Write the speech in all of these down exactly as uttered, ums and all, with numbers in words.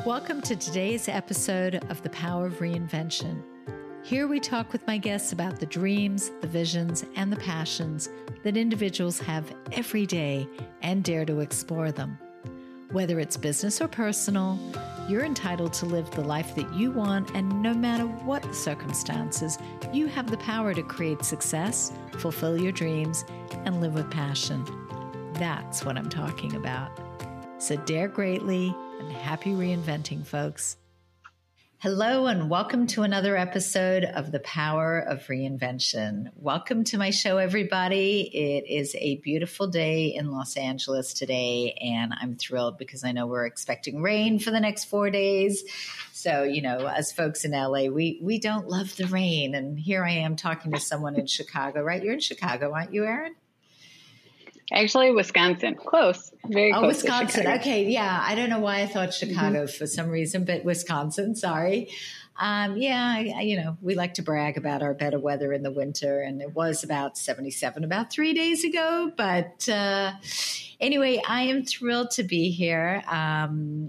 Welcome to today's episode of The Power of Reinvention. Here we talk with my guests about the dreams, the visions, and the passions that individuals have every day and dare to explore them. Whether it's business or personal, you're entitled to live the life that you want, and no matter what the circumstances, you have the power to create success, fulfill your dreams, and live with passion. That's what I'm talking about. So dare greatly and happy reinventing, folks. Hello, and welcome to another episode of The Power of Reinvention. Welcome to my show, everybody. It is a beautiful day in Los Angeles today, and I'm thrilled because I know we're expecting rain for the next four days. So, you know, as folks in L A, we, we don't love the rain. And here I am talking to someone in Chicago, right? You're in Chicago, aren't you, Erin? Actually, Wisconsin. Close. Very close. Oh, Wisconsin. To okay. Yeah. I don't know why I thought Chicago mm-hmm. for some reason, but Wisconsin. Sorry. Um, yeah. I, you know, we like to brag about our better weather in the winter, and it was about seventy-seven about three days ago. But uh, anyway, I am thrilled to be here. Um,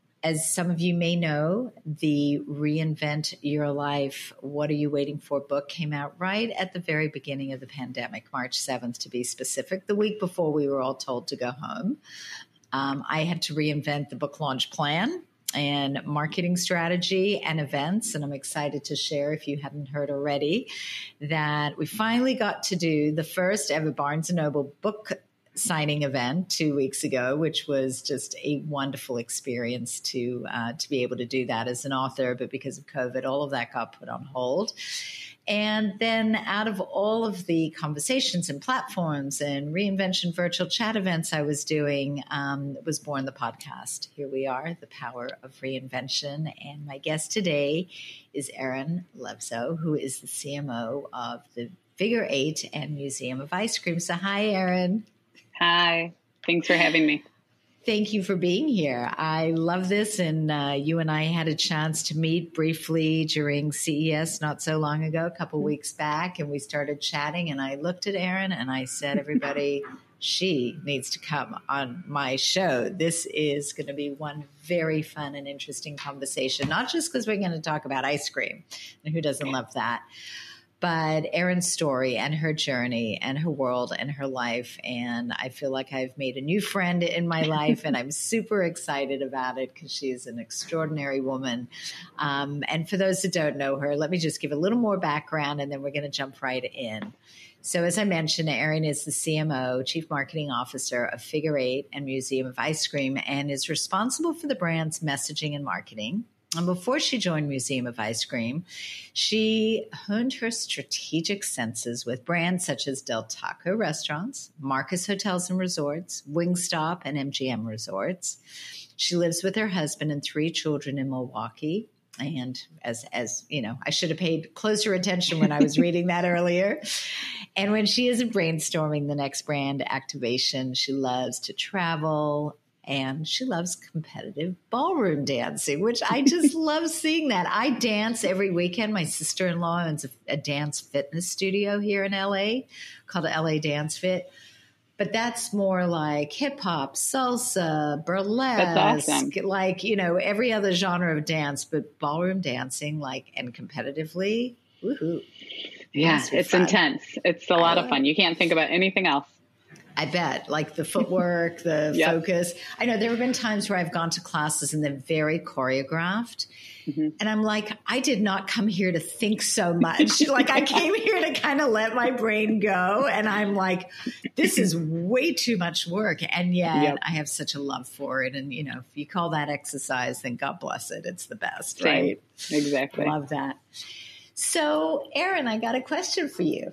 As some of you may know, the Reinvent Your Life, What Are You Waiting For book came out right at the very beginning of the pandemic, March seventh to be specific, the week before we were all told to go home. Um, I had to reinvent the book launch plan and marketing strategy and events, and I'm excited to share, if you haven't heard already, that we finally got to do the first ever Barnes and Noble book signing event two weeks ago, which was just a wonderful experience to uh, to be able to do that as an author. But because of COVID, all of that got put on hold. And then out of all of the conversations and platforms and reinvention virtual chat events I was doing, um, was born the podcast. Here we are, The Power of Reinvention. And my guest today is Erin Levzow, who is the C M O of the Figure Eight and Museum of Ice Cream. So hi, Erin. Hi, thanks for having me. Thank you for being here. I love this. And uh, you and I had a chance to meet briefly during C E S not so long ago, a couple weeks back, and we started chatting. And I looked at Erin and I said, everybody, she needs to come on my show. This is going to be one very fun and interesting conversation, not just because we're going to talk about ice cream, and who doesn't love that, but Erin's story and her journey and her world and her life. And I feel like I've made a new friend in my life, and I'm super excited about it because she's an extraordinary woman. Um, and for those that don't know her, let me just give a little more background, and then we're going to jump right in. So as I mentioned, Erin is the C M O, Chief Marketing Officer of Figure Eight and Museum of Ice Cream, and is responsible for the brand's messaging and marketing. And before she joined Museum of Ice Cream, she honed her strategic senses with brands such as Del Taco Restaurants, Marcus Hotels and Resorts, Wingstop, and M G M Resorts. She lives with her husband and three children in Milwaukee. And as, as you know, I should have paid closer attention when I was reading that earlier. And when she isn't brainstorming the next brand activation, she loves to travel, and she loves competitive ballroom dancing, which I just love seeing that. I dance every weekend. My sister-in-law owns a, a dance fitness studio here in L A called L A Dance Fit. But that's more like hip hop, salsa, burlesque, that's awesome. Like, you know, every other genre of dance, but ballroom dancing, like, and competitively, woohoo. Yeah, it's fun. Intense. It's a lot of fun. You can't think about anything else. I bet, like the footwork, the yep. focus. I know there have been times where I've gone to classes and they're very choreographed. Mm-hmm. And I'm like, I did not come here to think so much. Like I came here to kind of let my brain go. And I'm like, this is way too much work. And yet yep. I have such a love for it. And, you know, if you call that exercise, then God bless it. It's the best, Same. Right? Exactly. Love that. So, Erin, I got a question for you.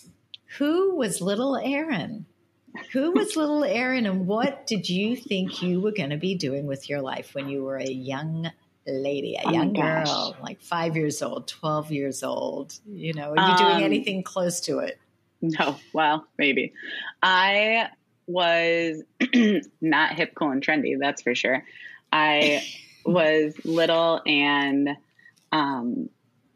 Who was little Erin? Who was little Erin, and what did you think you were going to be doing with your life when you were a young lady, a oh young girl, like five years old, twelve years old? You know, are you um, doing anything close to it? No, well, maybe. I was not hip, cool, and trendy, that's for sure. I was little and um,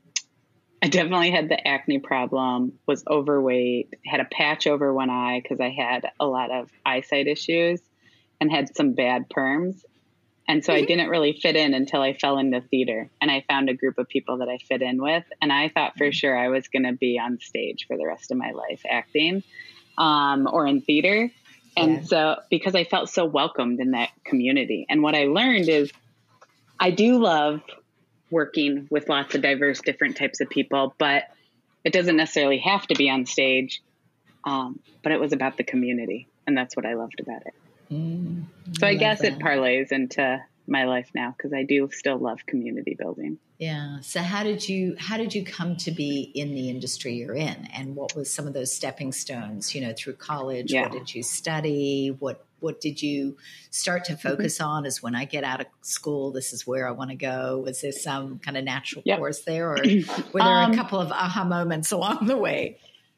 I definitely had the acne problem, was overweight, had a patch over one eye because I had a lot of eyesight issues and had some bad perms. And so I didn't really fit in until I fell into theater, and I found a group of people that I fit in with. And I thought for sure I was going to be on stage for the rest of my life, acting um, or in theater. And yeah. so because I felt so welcomed in that community. And what I learned is I do love working with lots of diverse, different types of people, but it doesn't necessarily have to be on stage. Um, but it was about the community, and that's what I loved about it. Mm, so I, I guess that. It parlays into my life now, because I do still love community building. Yeah. So how did you how did you come to be in the industry you're in, and what was some of those stepping stones? You know, through college, yeah. What did you study? What what did you start to focus mm-hmm. on? Is when I get out of school, this is where I want to go. Was there some kind of natural yep. course there, or were there um, a couple of aha moments along the way?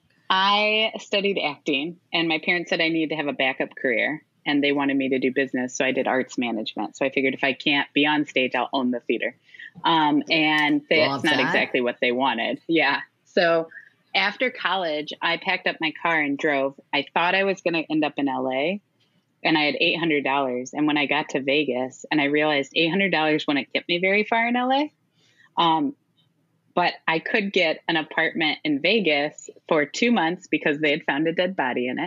I studied acting, and my parents said I needed to have a backup career, and they wanted me to do business. So I did arts management. So I figured if I can't be on stage, I'll own the theater. Um, and that's not exactly what they wanted. Yeah. So after college, I packed up my car and drove. I thought I was going to end up in L A, and I had eight hundred dollars. And when I got to Vegas, and I realized eight hundred dollars wouldn't get me very far in L A, um, but I could get an apartment in Vegas for two months because they had found a dead body in it.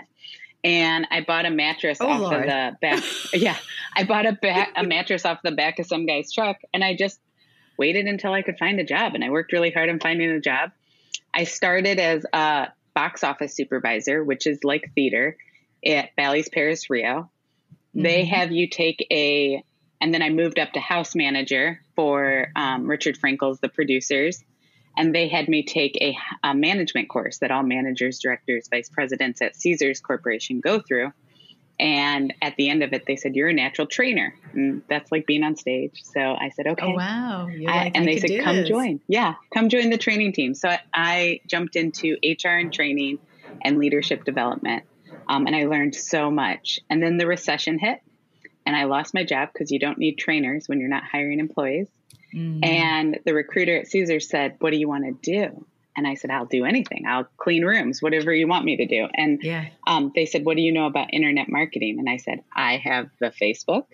And I bought a mattress oh, off Lord. of the back. Yeah. I bought a back, a mattress off the back of some guy's truck. And I just waited until I could find a job. And I worked really hard on finding a job. I started as a box office supervisor, which is like theater, at Bally's Paris Rio. Mm-hmm. They have you take a, and then I moved up to house manager for um, Richard Frankel's The Producers. And they had me take a, a management course that all managers, directors, vice presidents at Caesars Corporation go through. And at the end of it, they said, you're a natural trainer. And that's like being on stage. So I said, okay. Oh, wow. You're I, like, and I they said, come this. join. Yeah, come join the training team. So I, I jumped into H R and training and leadership development. Um, and I learned so much. And then the recession hit, and I lost my job because you don't need trainers when you're not hiring employees. Mm. And the recruiter at Caesars said, what do you want to do? And I said, I'll do anything. I'll clean rooms, whatever you want me to do. And yeah. um, they said, what do you know about internet marketing? And I said, I have the Facebook.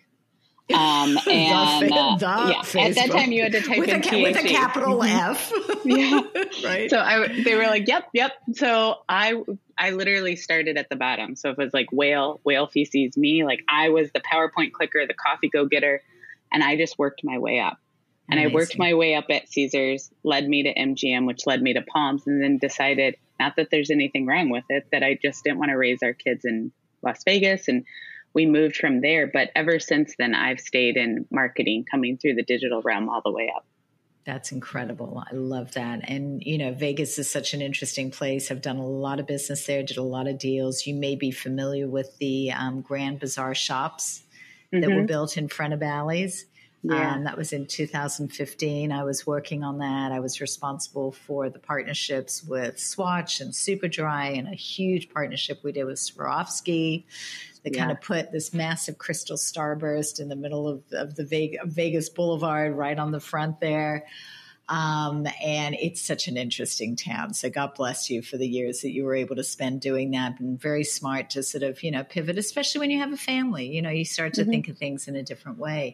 Um, and the, uh, the yeah, Facebook. At that time you had to type with in a, P H D. With a capital F. Yeah. Right. So I, they were like, yep, yep. So I, I literally started at the bottom. So it was like whale, whale feces, me, like I was the PowerPoint clicker, the coffee go getter. And I just worked my way up. And Amazing. I worked my way up at Caesars, led me to M G M, which led me to Palms, and then decided, not that there's anything wrong with it, that I just didn't want to raise our kids in Las Vegas. And we moved from there. But ever since then, I've stayed in marketing, coming through the digital realm all the way up. That's incredible. I love that. And, you know, Vegas is such an interesting place. I've done a lot of business there, did a lot of deals. You may be familiar with the um, Grand Bazaar shops mm-hmm. that were built in front of Bally's. Yeah. Um, that was in two thousand fifteen. I was working on that. I was responsible for the partnerships with Swatch and Superdry, and a huge partnership we did with Swarovski. They yeah. kind of put this massive crystal starburst in the middle of, of the Vegas, Vegas Boulevard, right on the front there. Um, and it's such an interesting town. So God bless you for the years that you were able to spend doing that, and very smart to sort of, you know, pivot, especially when you have a family. You know, you start to mm-hmm. think of things in a different way.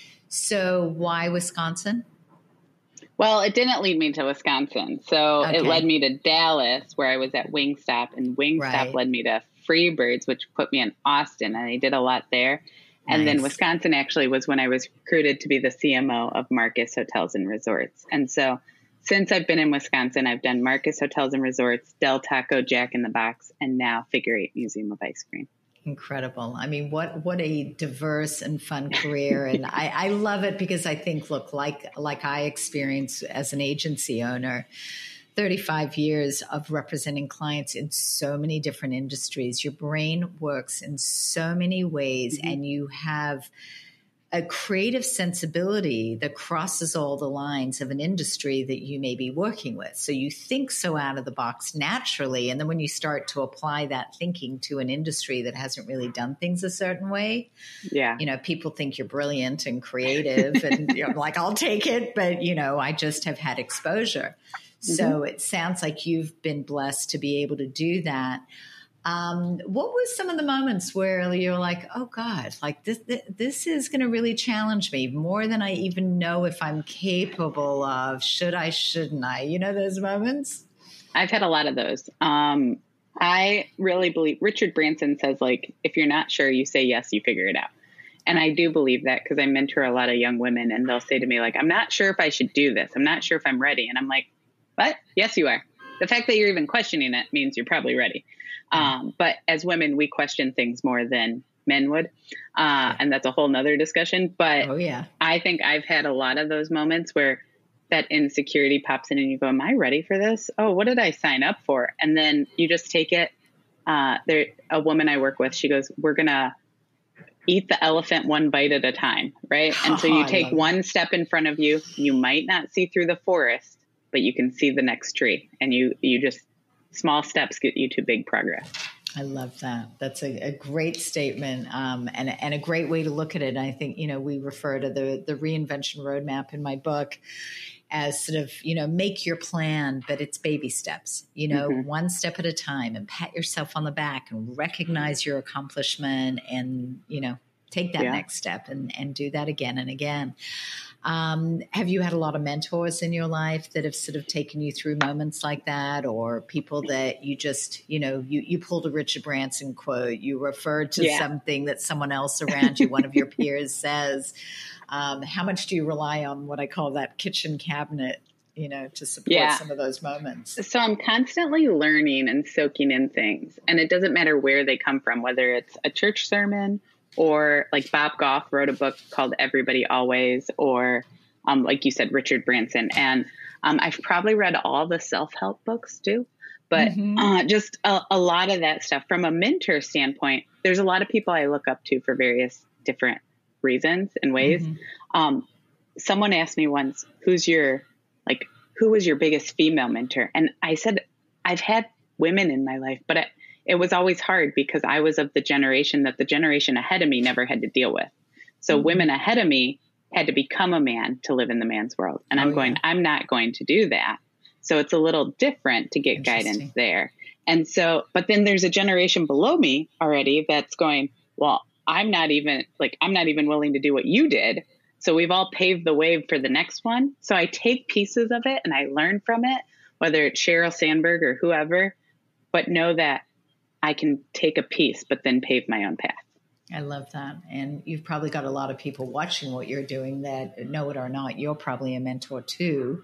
So why Wisconsin? Well, it didn't lead me to Wisconsin. So okay. It led me to Dallas, where I was at Wingstop, and Wingstop right. led me to Freebirds, which put me in Austin, and I did a lot there. And nice. Then Wisconsin actually was when I was recruited to be the C M O of Marcus Hotels and Resorts. And so since I've been in Wisconsin, I've done Marcus Hotels and Resorts, Del Taco, Jack in the Box, and now Figure Eight Museum of Ice Cream. Incredible. I mean, what, what a diverse and fun career. And I, I love it because I think, look, like, like I experienced as an agency owner, thirty-five years of representing clients in so many different industries. Your brain works in so many ways, mm-hmm. and you have a creative sensibility that crosses all the lines of an industry that you may be working with. So you think so out of the box naturally. And then when you start to apply that thinking to an industry that hasn't really done things a certain way, yeah, you know, people think you're brilliant and creative and you know, like, I'll take it. But, you know, I just have had exposure. Mm-hmm. So it sounds like you've been blessed to be able to do that. Um, what was some of the moments where you're like, oh God, like this, this is going to really challenge me more than I even know if I'm capable of? Should I, shouldn't I? You know, those moments? I've had a lot of those. Um, I really believe Richard Branson says, like, if you're not sure, you say yes, you figure it out. And I do believe that because I mentor a lot of young women and they'll say to me, like, I'm not sure if I should do this. I'm not sure if I'm ready. And I'm like, what? Yes, you are. The fact that you're even questioning it means you're probably ready. Um, but as women, we question things more than men would. Uh, and that's a whole nother discussion. But oh, yeah. I think I've had a lot of those moments where that insecurity pops in and you go, am I ready for this? Oh, what did I sign up for? And then you just take it. Uh, there, a woman I work with, she goes, we're going to eat the elephant one bite at a time. Right. And so you take one step in front of you. You might not see through the forest, but you can see the next tree, and you, you just small steps get you to big progress. I love that. That's a, a great statement, um, and, and a great way to look at it. I think, you know, we refer to the, the reinvention roadmap in my book as sort of, you know, make your plan, but it's baby steps, you know, mm-hmm. one step at a time, and pat yourself on the back and recognize your accomplishment and, you know, take that yeah. next step and, and do that again and again. Um, have you had a lot of mentors in your life that have sort of taken you through moments like that, or people that you just, you know, you, you pulled a Richard Branson quote, you referred to yeah. something that someone else around you, one of your peers says? Um, how much do you rely on what I call that kitchen cabinet, you know, to support yeah. some of those moments? So I'm constantly learning and soaking in things, and it doesn't matter where they come from, whether it's a church sermon or like Bob Goff wrote a book called Everybody Always, or um, like you said, Richard Branson. And um, I've probably read all the self-help books too, but mm-hmm. uh, just a, a lot of that stuff from a mentor standpoint. There's a lot of people I look up to for various different reasons and ways. Mm-hmm. Um, someone asked me once, who's your, like, who was your biggest female mentor? And I said, I've had women in my life, but I, it was always hard because I was of the generation that the generation ahead of me never had to deal with. So mm-hmm. women ahead of me had to become a man to live in the man's world. And oh, I'm going, yeah. I'm not going to do that. So it's a little different to get guidance there. And so, but then there's a generation below me already that's going, well, I'm not even like, I'm not even willing to do what you did. So we've all paved the way for the next one. So I take pieces of it and I learn from it, whether it's Sheryl Sandberg or whoever, but know that I can take a piece, but then pave my own path. I love that. And you've probably got a lot of people watching what you're doing that, know it or not, you're probably a mentor too,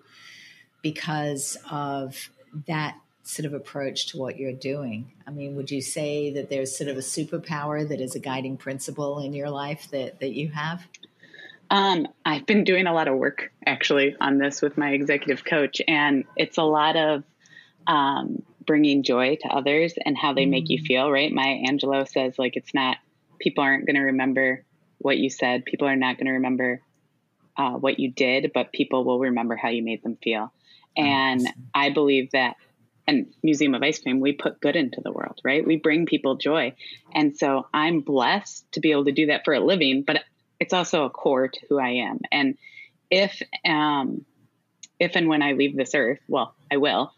because of that sort of approach to what you're doing. I mean, would you say that there's sort of a superpower that is a guiding principle in your life that, that you have? Um, I've been doing a lot of work actually on this with my executive coach, and it's a lot of, um, bringing joy to others and how they mm. make you feel, right? Maya Angelou says, like, it's not, people aren't going to remember what you said. People are not going to remember uh, what you did, but people will remember how you made them feel. And awesome. I believe that, and Museum of Ice Cream, we put good into the world, right? We bring people joy. And so I'm blessed to be able to do that for a living, but it's also a core to who I am. And if, um, if and when I leave this earth, well, I will,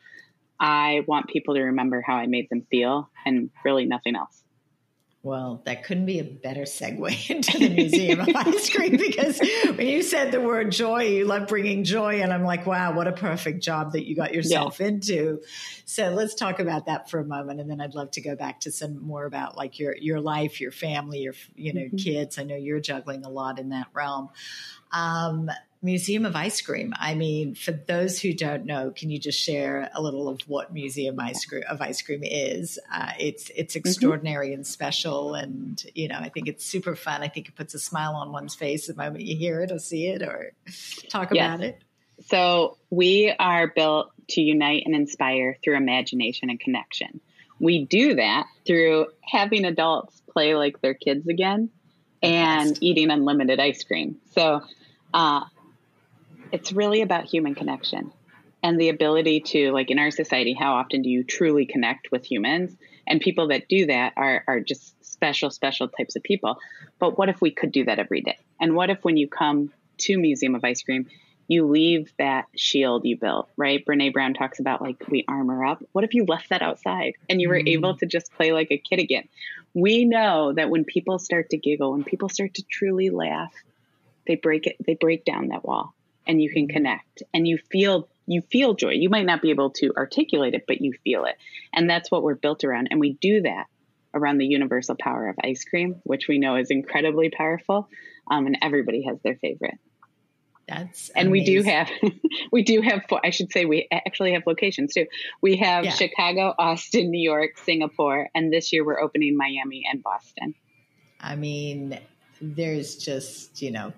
I want people to remember how I made them feel and really nothing else. Well, that couldn't be a better segue into the Museum of Ice Cream, because when you said the word joy, you love bringing joy. And I'm like, wow, what a perfect job that you got yourself yeah. into. So let's talk about that for a moment. And then I'd love to go back to some more about like your, your life, your family, your, you know, mm-hmm. kids. I know you're juggling a lot in that realm. Um, Museum of Ice Cream. I mean, for those who don't know, can you just share a little of what Museum Ice Cream, of Ice Cream is? Uh, it's it's extraordinary mm-hmm. and special, and you know, I think it's super fun. I think it puts a smile on one's face the moment you hear it or see it or talk yes. about it. So we are built to unite and inspire through imagination and connection. We do that through having adults play like their kids again and yes. eating unlimited ice cream. So. Uh, It's really about human connection and the ability to, like in our society, how often do you truly connect with humans? And people that do that are, are just special, special types of people. But what if we could do that every day? And what if when you come to Museum of Ice Cream, you leave that shield you built, right? Brene Brown talks about like we armor up. What if you left that outside and you were mm. able to just play like a kid again? We know that when people start to giggle, when people start to truly laugh, they break it, they break down that wall and you can connect and you feel, you feel joy. You might not be able to articulate it, but you feel it. And that's what we're built around. And we do that around the universal power of ice cream, which we know is incredibly powerful. Um, and everybody has their favorite. That's and amazing. we do have, we do have, I should say we actually have locations too. We have yeah. Chicago, Austin, New York, Singapore, and this year we're opening Miami and Boston. I mean, there's just, you know,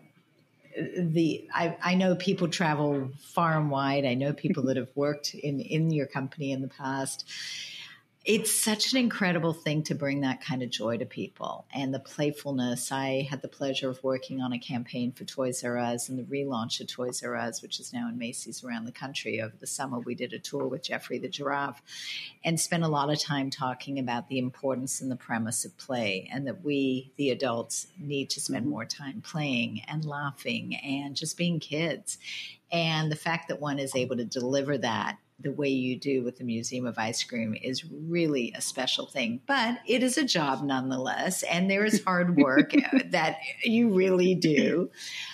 the, I, I know people travel far and wide. I know people that have worked in, in your company in the past. It's such an incredible thing to bring that kind of joy to people and the playfulness. I had the pleasure of working on a campaign for Toys R Us and the relaunch of Toys R Us, which is now in Macy's around the country. Over the summer, we did a tour with Jeffrey the Giraffe and spent a lot of time talking about the importance and the premise of play and that we, the adults, need to spend more time playing and laughing and just being kids. And the fact that one is able to deliver that the way you do with the Museum of Ice Cream is really a special thing, but it is a job nonetheless. And there is hard work that you really do.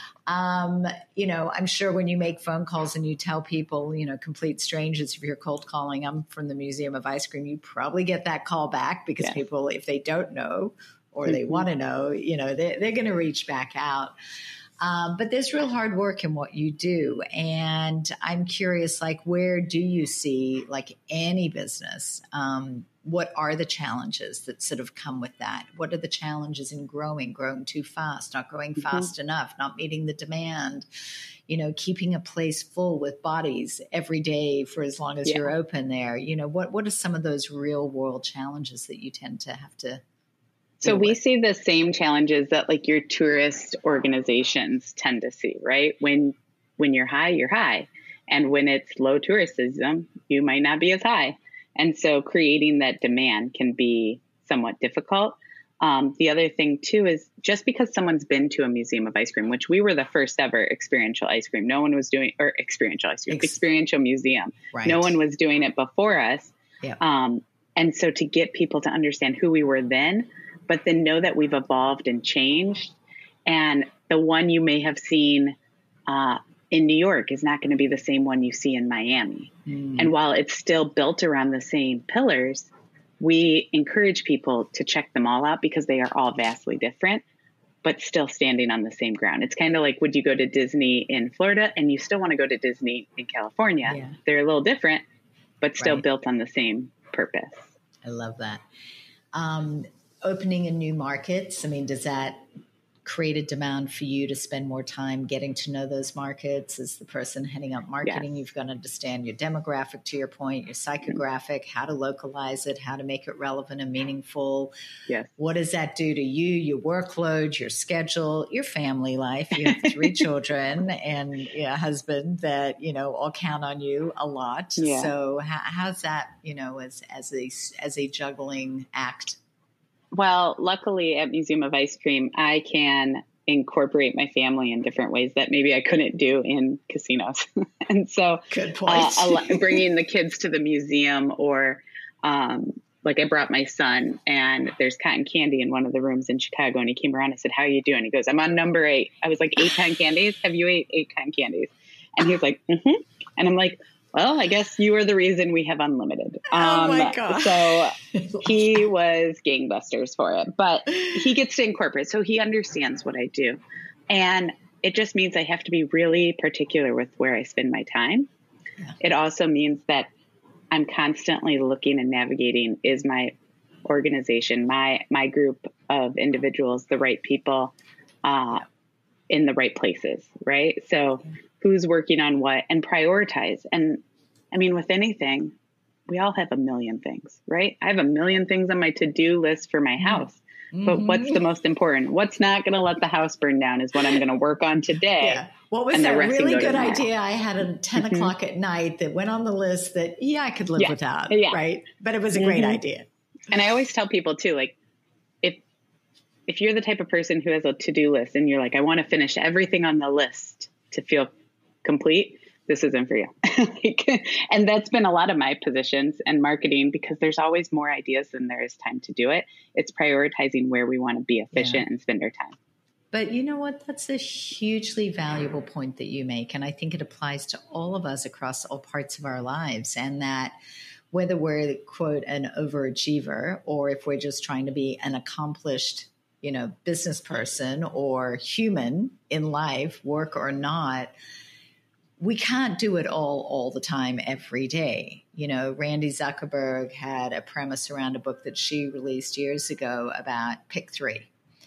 Um, you know, I'm sure when you make phone calls and you tell people, you know, complete strangers, if you're cold calling, I'm from the Museum of Ice Cream, you probably get that call back because yeah. people, if they don't know or mm-hmm. they want to know, you know, they, they're going to reach back out. Um, but there's real hard work in what you do. And I'm curious, like, where do you see, like any business, um, what are the challenges that sort of come with that? What are the challenges in growing, growing too fast, not growing mm-hmm. fast enough, not meeting the demand, you know, keeping a place full with bodies every day for as long as yeah. you're open there? You know, what, what are some of those real world challenges that you tend to have to So we see the same challenges that like your tourist organizations tend to see, right? When when you're high, you're high. And when it's low tourism, you might not be as high. And so creating that demand can be somewhat difficult. Um, the other thing too is just because someone's been to a Museum of Ice Cream, which we were the first ever experiential ice cream, no one was doing, or experiential ice cream, Ex- experiential museum. Right. No one was doing it before us. Yeah. Um, and so to get people to understand who we were then, but then know that we've evolved and changed. And the one you may have seen uh, in New York is not going to be the same one you see in Miami. Mm. And while it's still built around the same pillars, we encourage people to check them all out because they are all vastly different, but still standing on the same ground. It's kind of like, would you go to Disney in Florida and you still want to go to Disney in California? Yeah. They're a little different, but still right. built on the same purpose. I love that. Um, Opening in new markets, I mean, does that create a demand for you to spend more time getting to know those markets? As the person heading up marketing, yes. you've got to understand your demographic, to your point, your psychographic, how to localize it, how to make it relevant and meaningful. Yes. What does that do to you, your workload, your schedule, your family life? You have three children and a husband that, you know, all count on you a lot. Yeah. So how, how's that, you know, as, as a, as a juggling act? Well, luckily at Museum of Ice Cream, I can incorporate my family in different ways that maybe I couldn't do in casinos. And so Good point. uh, bringing the kids to the museum or um, like I brought my son and there's cotton candy in one of the rooms in Chicago. And he came around and I said, how are you doing? He goes, I'm on number eight. I was like, eight cotton candies? Have you ate eight cotton candies? And he was like, mm-hmm. And I'm like, well, I guess you are the reason we have unlimited. Um, oh my God. So he was gangbusters for it, but he gets to incorporate. So he understands what I do. And it just means I have to be really particular with where I spend my time. Yeah. It also means that I'm constantly looking and navigating, is my organization, my, my group of individuals, the right people uh, in the right places, right? So who's working on what and prioritize. And I mean, with anything, we all have a million things, right? I have a million things on my to-do list for my house, mm-hmm. but what's the most important? What's not going to let the house burn down is what I'm going to work on today. Yeah. What was that really good idea I had at ten mm-hmm. o'clock at night that went on the list that, yeah, I could live yeah. without, yeah. right? But it was a mm-hmm. great idea. And I always tell people too, like, if, if you're the type of person who has a to-do list and you're like, I want to finish everything on the list to feel complete, this isn't for you. like, and that's been a lot of my positions and marketing, because there's always more ideas than there is time to do it. It's prioritizing where we want to be efficient yeah. and spend our time. But you know what? That's a hugely valuable point that you make. And I think it applies to all of us across all parts of our lives. And that whether we're, quote, an overachiever, or if we're just trying to be an accomplished, you know, business person or human in life, work or not, we can't do it all all the time every day. You know, Randy Zuckerberg had a premise around a book that she released years ago about pick three.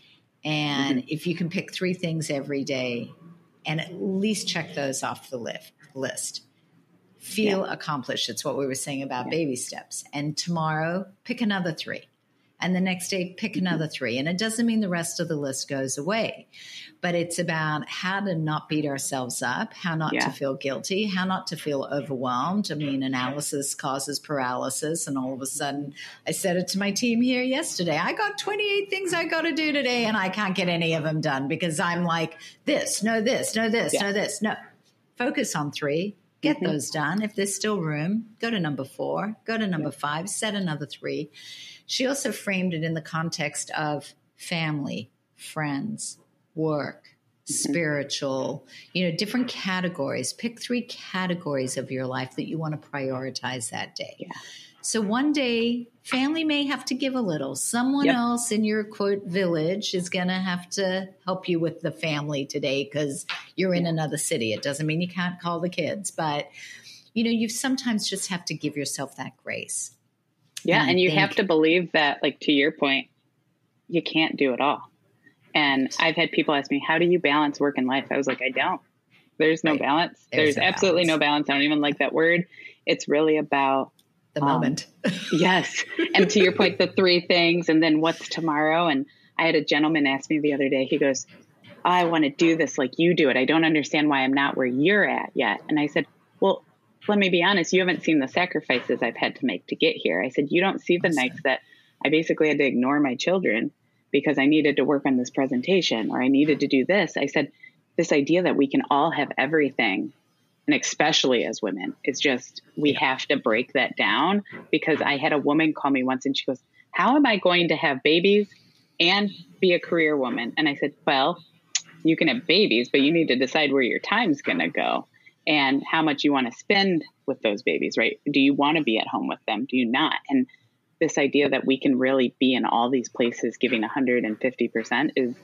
And mm-hmm. if you can pick three things every day and at least check those off the list, list feel yeah. accomplished. It's what we were saying about yeah. baby steps. And tomorrow, pick another three. And the next day, pick mm-hmm. another three. And it doesn't mean the rest of the list goes away, but it's about how to not beat ourselves up, how not yeah. to feel guilty, how not to feel overwhelmed. I mean, analysis causes paralysis. And all of a sudden, I said it to my team here yesterday, I got twenty-eight things I got to do today, and I can't get any of them done because I'm like, this, no, this, no, this, yeah. no, this, no. Focus on three. Get mm-hmm. those done. If there's still room, go to number four, go to number yeah. five, set another three. She also framed it in the context of family, friends, work, mm-hmm. spiritual, you know, different categories. Pick three categories of your life that you want to prioritize that day. Yeah. So one day, family may have to give a little. Someone yep. else in your, quote, village is going to have to help you with the family today because you're in another city. It doesn't mean you can't call the kids, but, you know, you sometimes just have to give yourself that grace. Yeah, and, and you think, have to believe that, like, to your point, you can't do it all. And I've had people ask me, how do you balance work and life? I was like, I don't. There's no right. balance. There's, There's no absolutely balance. no balance. I don't even like that word. It's really about the moment. Um, yes. And to your point, the three things, and then what's tomorrow? And I had a gentleman ask me the other day, he goes, I want to do this like you do it. I don't understand why I'm not where you're at yet. And I said, well, let me be honest. You haven't seen the sacrifices I've had to make to get here. I said, you don't see the nights that I basically had to ignore my children because I needed to work on this presentation or I needed to do this. I said, this idea that we can all have everything, and especially as women, it's just, we have to break that down, because I had a woman call me once and she goes, how am I going to have babies and be a career woman? And I said, well, you can have babies, but you need to decide where your time's going to go and how much you want to spend with those babies, right? Do you want to be at home with them? Do you not? And this idea that we can really be in all these places giving one hundred fifty percent is,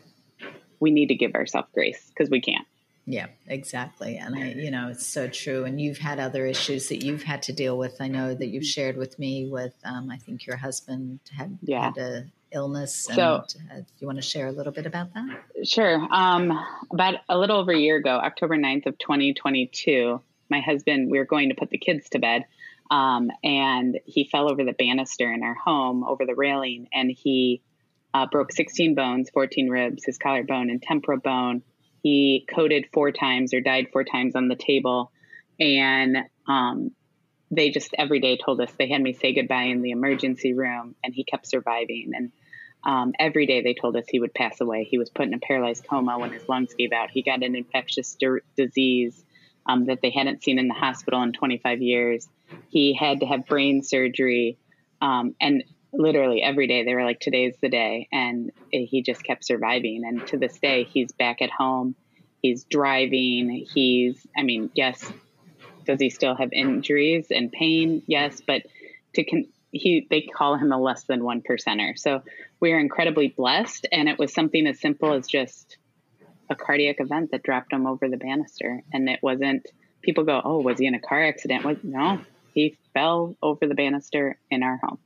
we need to give ourselves grace because we can't. Yeah, exactly. And I, you know, it's so true. And you've had other issues that you've had to deal with. I know that you've shared with me with, um, I think your husband had, yeah. had a illness. And, so, uh, do you want to share a little bit about that? Sure. Um, about a little over a year ago, October ninth of twenty twenty-two, my husband, we were going to put the kids to bed. Um, and he fell over the banister in our home over the railing, and he uh, broke sixteen bones, fourteen ribs, his collarbone and temporal bone. He coded four times or died four times on the table. And um, they just every day told us, they had me say goodbye in the emergency room, and he kept surviving. And um, every day they told us he would pass away. He was put in a paralyzed coma when his lungs gave out. He got an infectious d- disease um, that they hadn't seen in the hospital in twenty-five years. He had to have brain surgery. Um, and literally every day they were like, today's the day. And he just kept surviving. And to this day, he's back at home. He's driving. He's, I mean, yes. Does he still have injuries and pain? Yes. But to con- he, they call him a less than one percenter. So we are incredibly blessed. And it was something as simple as just a cardiac event that dropped him over the banister. And it wasn't, people go, oh, was he in a car accident? What? No, he fell over the banister in our home.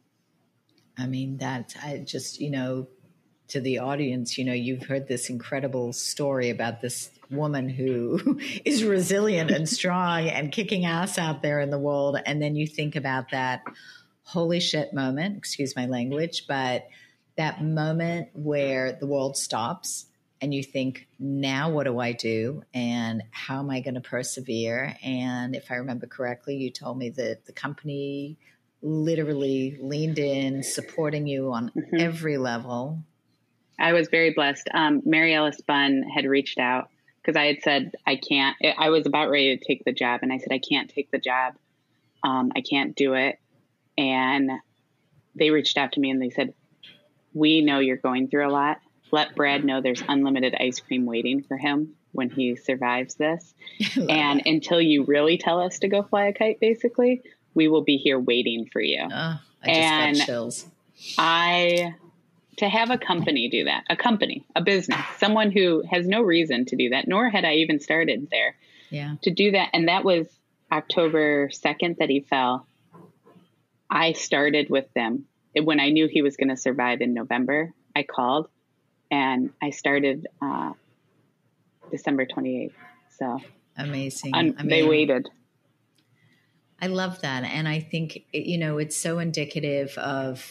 I mean, that I just, you know, to the audience, you know, you've heard this incredible story about this woman who is resilient and strong and kicking ass out there in the world. And then you think about that holy shit moment, excuse my language, but that moment where the world stops and you think, now what do I do? And how am I going to persevere? And if I remember correctly, you told me that the company literally leaned in, supporting you on mm-hmm. every level. I was very blessed. Um, Mary Ellis Bunn had reached out because I had said, I can't, I was about ready to take the job. And I said, I can't take the job. Um, I can't do it. And they reached out to me and they said, we know you're going through a lot. Let Brad know there's unlimited ice cream waiting for him when he survives this. And that. Until you really tell us to go fly a kite, basically, we will be here waiting for you. Oh, I just and got chills. I, to have a company do that, a company, a business, someone who has no reason to do that, nor had I even started there. Yeah. To do that. And that was October second that he fell. I started with them. When I knew he was going to survive in November, I called and I started uh, December twenty-eighth. So amazing. Un- I mean, they waited. I love that. And I think, you know, it's so indicative of,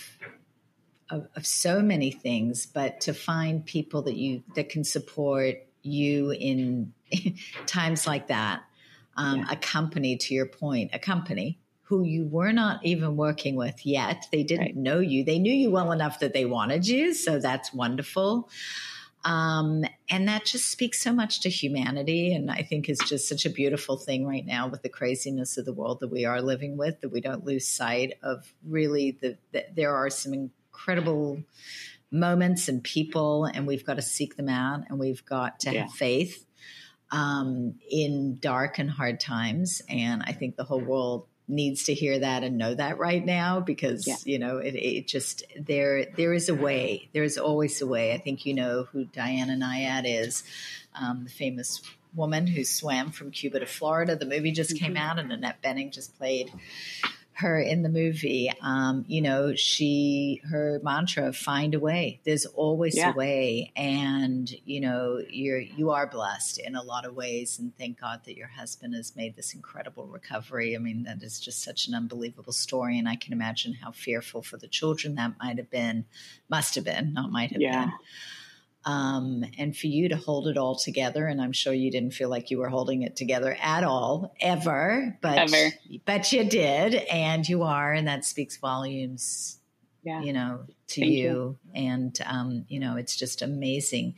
of, of so many things, but to find people that you, that can support you in times like that, um, yeah. a company, to your point, a company who you were not even working with yet. They didn't right. know you. They knew you well enough that they wanted you. So that's wonderful. Um, and that just speaks so much to humanity. And I think is just such a beautiful thing right now with the craziness of the world that we are living with, that we don't lose sight of really the, the there are some incredible moments and people, and we've got to seek them out, and we've got to yeah. have faith um, in dark and hard times. And I think the whole world needs to hear that and know that right now, because, yeah. you know, it, it just, there, there is a way, there's always a way. I think, you know, who Diana Nyad is, um, the famous woman who swam from Cuba to Florida. The movie just mm-hmm. came out and Annette Bening just played her in the movie. Um, you know, she, her mantra, find a way. There's always yeah. a way. And, you know, you're, you are blessed in a lot of ways. And thank God that your husband has made this incredible recovery. I mean, that is just such an unbelievable story. And I can imagine how fearful for the children that might have been, must have been, not might have yeah. been. Um, and for you to hold it all together. And I'm sure you didn't feel like you were holding it together at all, ever, but, ever. but you did, and you are, and that speaks volumes, yeah. you know, to Thank you. you. And, um, you know, it's just amazing.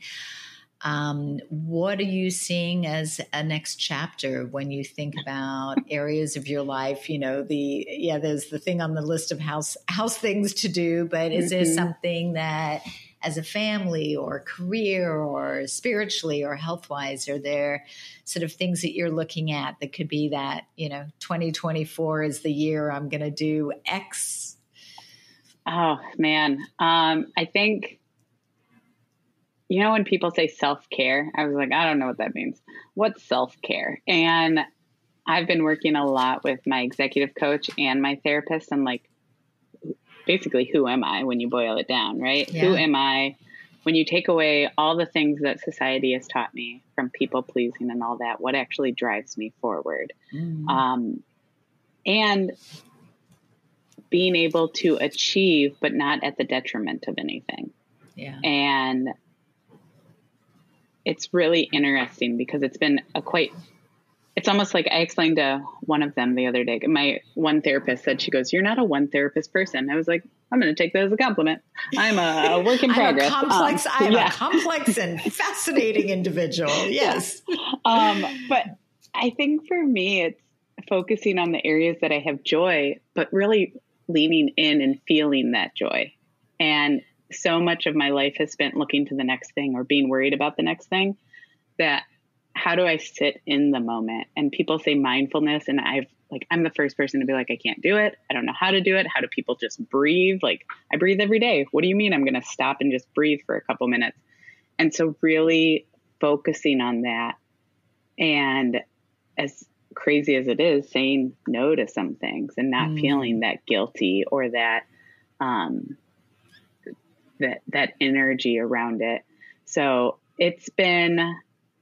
Um, what are you seeing as a next chapter when you think about areas of your life? You know, the, yeah, there's the thing on the list of house, house things to do, but is mm-hmm. there something that, as a family or career or spiritually or health-wise, are there sort of things that you're looking at that could be that, you know, twenty twenty-four is the year I'm going to do X? Oh, man. Um, I think, you know, when people say self-care, I was like, I don't know what that means. What's self-care? And I've been working a lot with my executive coach and my therapist. I'm like, basically, who am I when you boil it down, right? Yeah. Who am I when you take away all the things that society has taught me from people pleasing and all that? What actually drives me forward? Mm. Um, and being able to achieve, but not at the detriment of anything. Yeah. And it's really interesting because it's been a quite, it's almost like I explained to one of them the other day. My one therapist said, she goes, "You're not a one therapist person." I was like, I'm going to take that as a compliment. I'm a, a work in progress. I'm a complex, um, I'm yeah. a complex and fascinating individual. Yes. um, but I think for me, it's focusing on the areas that I have joy, but really leaning in and feeling that joy. And so much of my life has spent looking to the next thing or being worried about the next thing, that how do I sit in the moment? And people say mindfulness, and I've like, I'm the first person to be like, I can't do it. I don't know how to do it. How do people just breathe? Like, I breathe every day. What do you mean I'm going to stop and just breathe for a couple minutes? And so really focusing on that, and as crazy as it is, saying no to some things and not mm. feeling that guilty or that, um, that, that energy around it. So it's been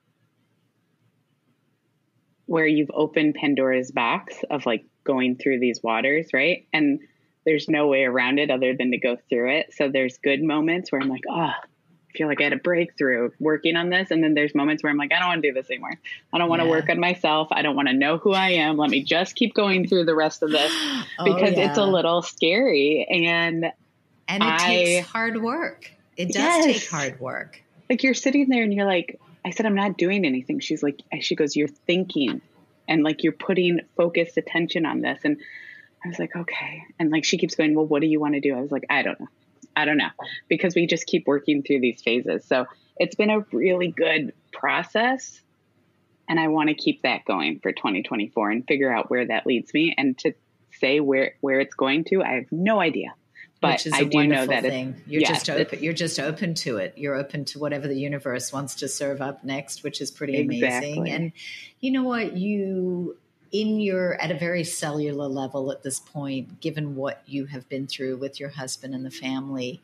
where you've opened Pandora's box of like going through these waters, right? And there's no way around it other than to go through it. So there's good moments where I'm like, oh, I feel like I had a breakthrough working on this. And then there's moments where I'm like, I don't want to do this anymore. I don't want to yeah. work on myself. I don't want to know who I am. Let me just keep going through the rest of this because oh, yeah. it's a little scary. And And it I, takes hard work. It does yes. take hard work. Like you're sitting there and you're like, I said, I'm not doing anything. She's like, she goes, you're thinking and like, you're putting focused attention on this. And I was like, okay. And like, she keeps going, well, what do you want to do? I was like, I don't know. I don't know, because we just keep working through these phases. So it's been a really good process. And I want to keep that going for twenty twenty-four and figure out where that leads me. And to say where, where it's going to, I have no idea. But Which is a I do know that thing. You're yes, just open. You're just open to it. You're open to whatever the universe wants to serve up next, which is pretty exactly. amazing. And you know what? You, in your, at a very cellular level at this point, given what you have been through with your husband and the family,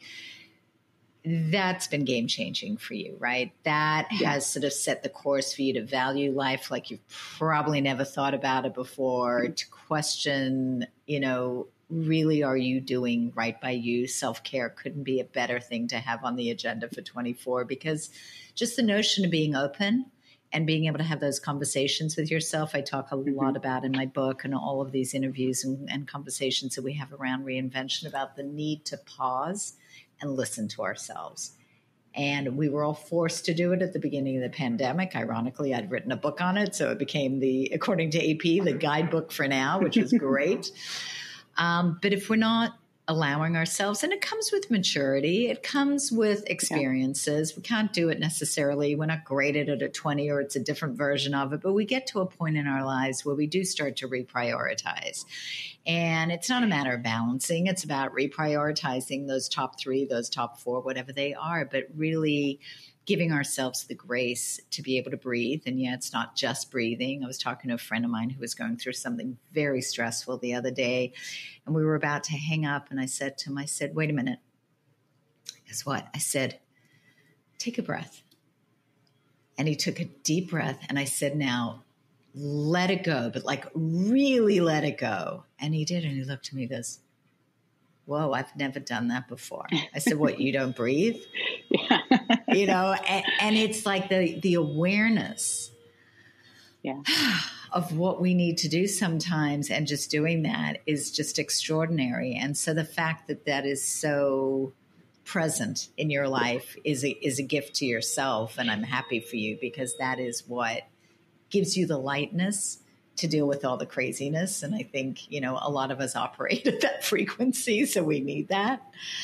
that's been game changing for you, right? That yeah. has sort of set the course for you to value life like you've probably never thought about it before, to question, you know, really, are you doing right by you? Self-care couldn't be a better thing to have on the agenda for twenty-four, because just the notion of being open and being able to have those conversations with yourself, I talk a mm-hmm. lot about in my book and all of these interviews and, and conversations that we have around reinvention, about the need to pause and listen to ourselves. And we were all forced to do it at the beginning of the pandemic. Ironically, I'd written a book on it, so it became the, according to A P, the guidebook for now, which was great. Um, but if we're not allowing ourselves, and it comes with maturity, it comes with experiences. Yeah. We can't do it necessarily. We're not great at it at twenty, or it's a different version of it, but we get to a point in our lives where we do start to reprioritize. And it's not a matter of balancing. It's about reprioritizing those top three, those top four, whatever they are, but really giving ourselves the grace to be able to breathe. And yeah, it's not just breathing. I was talking to a friend of mine who was going through something very stressful the other day, and we were about to hang up. And I said to him, I said, wait a minute. Guess what? I said, take a breath. And he took a deep breath. And I said, now let it go, but like really let it go. And he did. And he looked at me and goes, whoa, I've never done that before. I said, what, you don't breathe? Yeah. You know, and, and it's like the, the awareness yeah. of what we need to do sometimes. And just doing that is just extraordinary. And so the fact that that is so present in your life is a, is a gift to yourself. And I'm happy for you, because that is what gives you the lightness to deal with all the craziness. And I think, you know, a lot of us operate at that frequency, so we need that.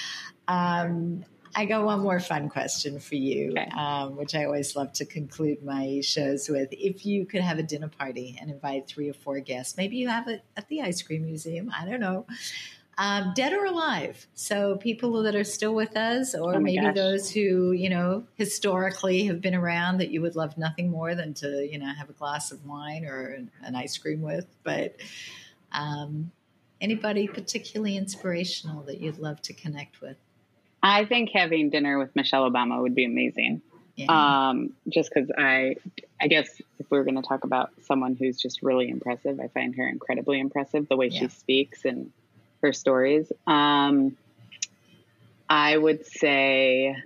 Um, I got one more fun question for you, okay. um, which I always love to conclude my shows with. If you could have a dinner party and invite three or four guests, maybe you have it at the ice cream museum, I don't know, um, dead or alive. So people that are still with us, or oh maybe gosh. those who, you know, historically have been around that you would love nothing more than to, you know, have a glass of wine or an ice cream with. But um, anybody particularly inspirational that you'd love to connect with? I think having dinner with Michelle Obama would be amazing. Yeah. Um, just because I, I guess if we we're going to talk about someone who's just really impressive, I find her incredibly impressive, the way yeah. she speaks and her stories. Um, I would say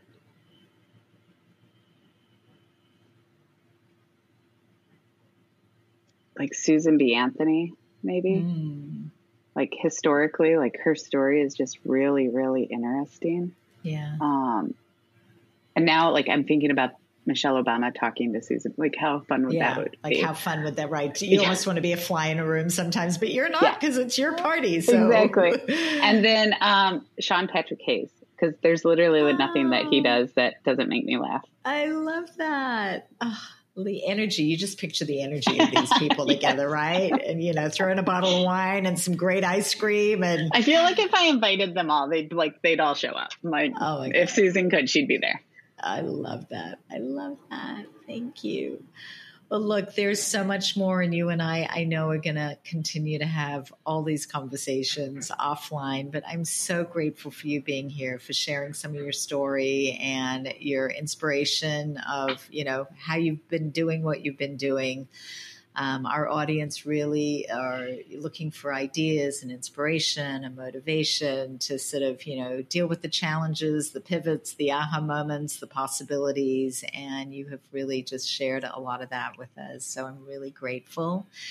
like Susan B. Anthony, maybe. Mm. Like historically, like her story is just really, really interesting. Yeah. Um, and now, like, I'm thinking about Michelle Obama talking to Susan. Like, how fun would yeah, that would like be? Like, how fun would that, right? You yeah. almost want to be a fly in a room sometimes, but you're not, because yeah. it's your party. So. Exactly. And then um, Sean Patrick Hayes, because there's literally oh. nothing that he does that doesn't make me laugh. I love that. Oh. The energy, you just picture the energy of these people yeah. together, right? And, you know, throwing a bottle of wine and some great ice cream. And I feel like if I invited them all, they'd like, they'd all show up. Like, oh if Susan could, she'd be there. I love that. I love that. Thank you. Well, look, there's so much more, and you and I, I know, are going to continue to have all these conversations offline, but I'm so grateful for you being here, for sharing some of your story and your inspiration of, you know, how you've been doing what you've been doing. Um, our audience really are looking for ideas and inspiration and motivation to sort of, you know, deal with the challenges, the pivots, the aha moments, the possibilities. And you have really just shared a lot of that with us. So I'm really grateful.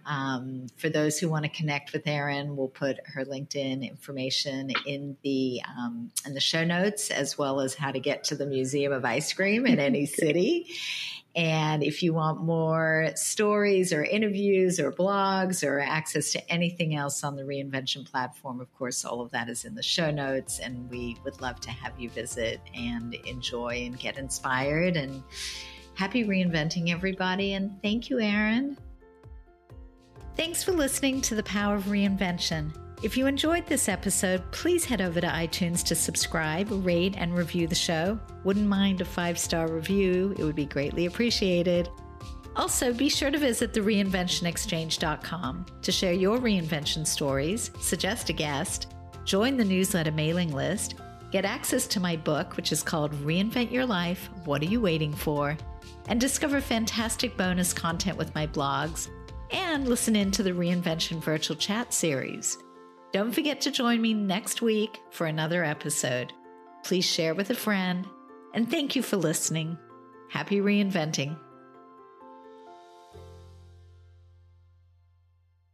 Um, for those who want to connect with Erin, we'll put her LinkedIn information in the um, in the show notes, as well as how to get to the Museum of Ice Cream in any city. And if you want more stories or interviews or blogs or access to anything else on the Reinvention platform, of course, all of that is in the show notes. And we would love to have you visit and enjoy and get inspired. And happy reinventing, everybody. And thank you, Erin. Thanks for listening to The Power of Reinvention. If you enjoyed this episode, please head over to iTunes to subscribe, rate, and review the show. Wouldn't mind a five-star review. It would be greatly appreciated. Also, be sure to visit the reinvention exchange dot com to share your reinvention stories, suggest a guest, join the newsletter mailing list, get access to my book, which is called Reinvent Your Life, What Are You Waiting For?, and discover fantastic bonus content with my blogs, and listen in to the Reinvention Virtual Chat series. Don't forget to join me next week for another episode. Please share with a friend, and thank you for listening. Happy reinventing.